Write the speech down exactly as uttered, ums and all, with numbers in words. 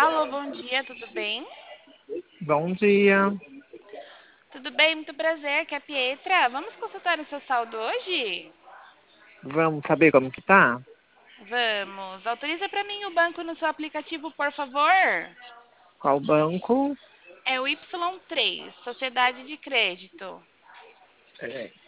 Alô, bom dia, tudo bem? Bom dia. Tudo bem, muito prazer, aqui é a Pietra. Vamos consultar o seu saldo hoje? Vamos saber como que tá? Vamos. Autoriza para mim o banco no seu aplicativo, por favor. Qual banco? É o Y três, Sociedade de Crédito.